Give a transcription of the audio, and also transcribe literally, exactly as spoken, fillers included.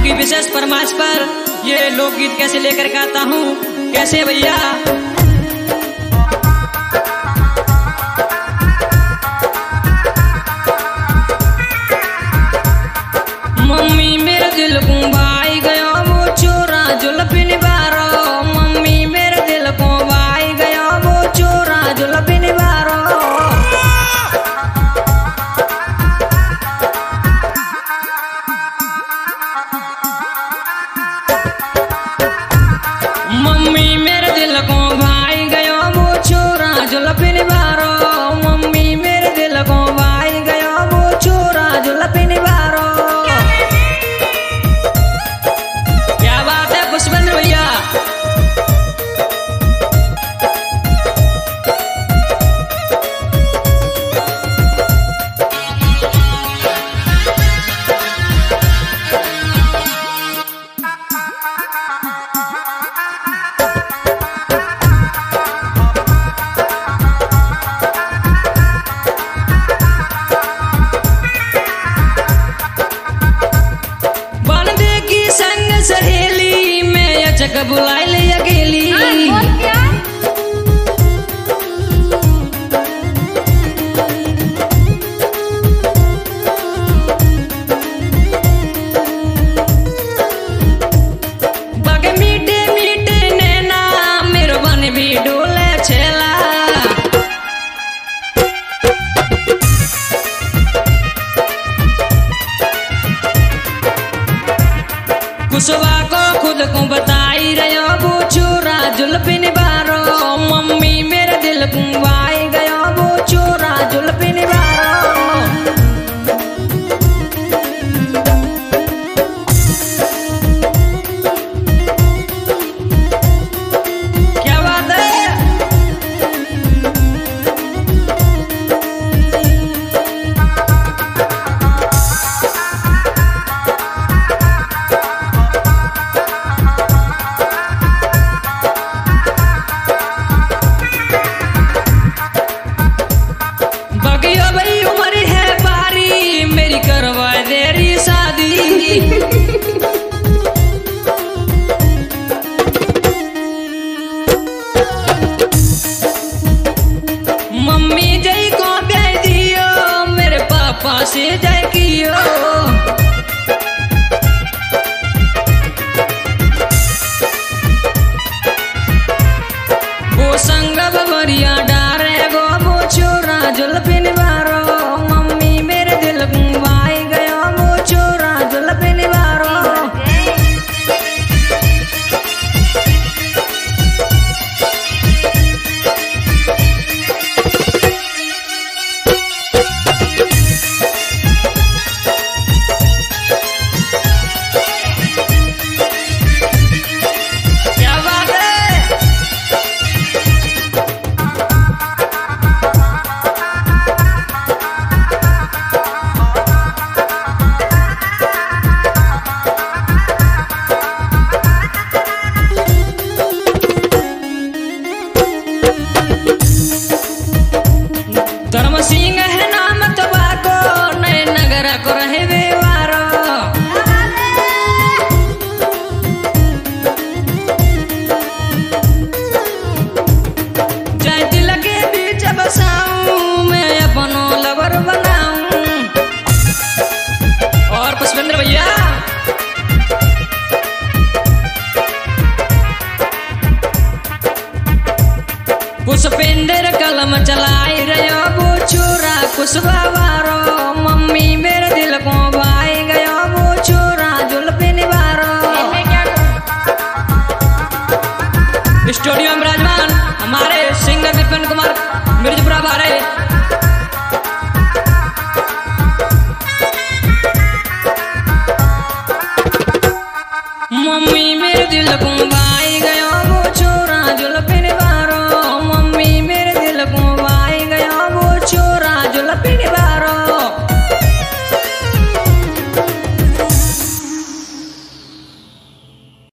की विशेष फरमाइश पर ये लोकगीत कैसे लेकर के आता हूँ। कैसे भैया? मम्मी मेरे दिल को भाई गया वो चोरा जुल्फिन बारो। मम्मी मेरे दिल को भाई गया वो चोरा जुल्फिन बारो। मम्मी मेरे दिल को भाई गया वो चोरा जुल्फिन बारो। मम्मी मेरे दिल को भाई गया वो चोरा जुल्फिन बारो। क्या बात है पुष्पेंद्र भैया? सहेली में अचक बुलाई ले अकेली। बगे मीठे मीठे नैना मेरे बन भी डोले छेला। कुसवा को खुद को बताई रहा वो चोरा जुल्फिन बारो। मम्मी मेरे दिल को भाई गया वो चोरा जुल्फिन बारो। क्या बात है? भाई उम्र है बारी मेरी करवा तेरी शादी। मम्मी जय को ब्याह दियो मेरे पापा से जय कियो। वो संग बबरिया डारे गो वो चोरा जुल्फिन बारो। मम्मी मेरे दिल को भाई गया वो चोरा जुल्फिन बारो। क्या बात है? धर्म सिंह है नाम तबाको नए नगर को रहे बेवारो। जय दिल के बीच बसाऊं मैं अपनो लवर बनाऊं। और पुष्पेंद्र भैया पुष्पेंद्र कलम चलाई रहा वो चोरा कुशवा बारो। मम्मी मेरे दिल को भाई गया वो चोरा जुल्फिन बारो। स्टूडियो में विराजमान हमारे सिंगर विपिन कुमार मिर्जपुरा बारे।